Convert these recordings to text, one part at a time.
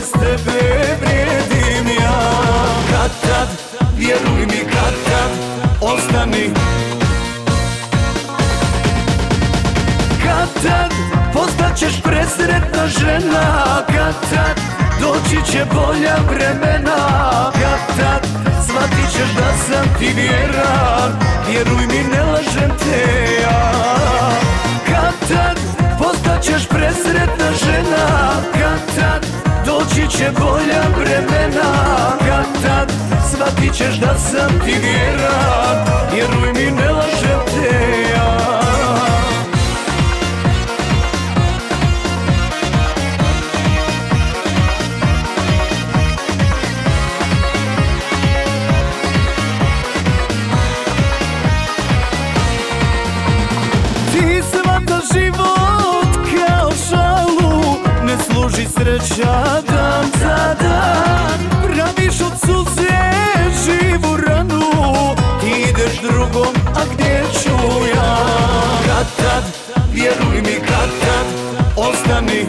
bez tebe vrijedim ja. Kad tad, vjeruj mi kad tad, ostani. Kad tad, postaćeš presretna žena. Kad tad, doći će bolja vremena. Kad tad, shvatit ćeš da sam ti vjeran. Vjeruj mi, ne lažem te ja. Kad tad, postaćeš presretna žena. Kad tad, doći će bolja vremena. Kad tad, shvatit ćeš da sam ti vjeran. Vjeruj mi, ne lažem te ja. Ti shvataš život kao šalu, ne služi sreća dan za dan. Praviš od suze živu ranu, ti ideš drugom, a gdje ću ja? Kad tad, vjeruj mi kad tad, ostani.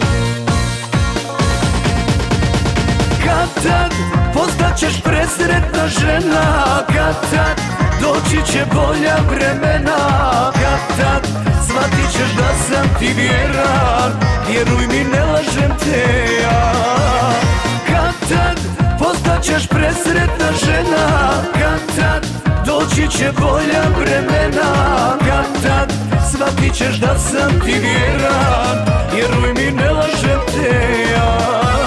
Kad tad, postaćeš presretna žena. Kad tad, doći će bolja vremena. Kad tad, shvatit ćeš da sam ti vjeran. Vjeruj mi, ne lažem te ja. Kad tad, postaćeš presretna žena. Kad tad, doći će bolja vremena. Kad tad, shvatit ćeš da sam ti vjeran. Vjeruj mi, ne lažem te ja.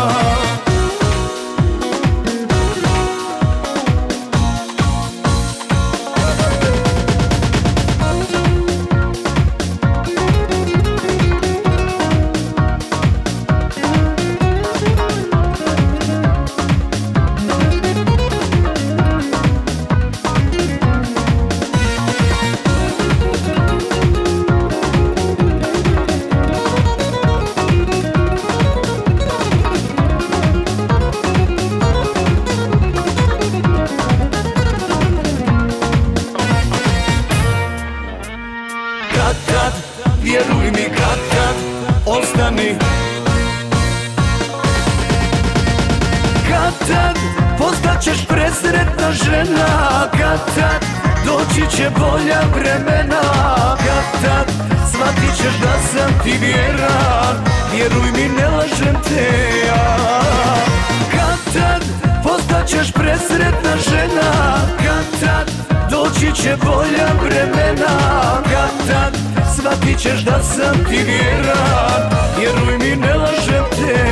Kad tad, vjeruj mi kad tad, ostani. Kad tad, postaćeš presretna žena. Kad tad, doći će bolja vremena. Kad tad, shvatit ćeš da sam ti vjeran. Vjeruj mi, ne lažem te ja. Kad tad, postaćeš presretna žena. Kad tad, doći će bolja vremena. Kad tad, shvatit ćeš da sam ti vjeran. Vjeruj mi, ne lažem te